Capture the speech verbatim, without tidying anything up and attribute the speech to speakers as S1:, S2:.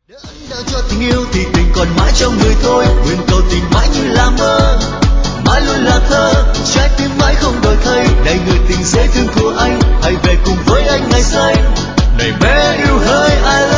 S1: Đã cho tình yêu thì tình còn mãi trong người thôi, nguyện cầu tình mãi như là mơ, mãi luôn là thơ, trái tim mãi không đổi thay. Này người tình dễ thương của anh, hãy về cùng với anh ngày xanh. Này bé yêu hỡi, I love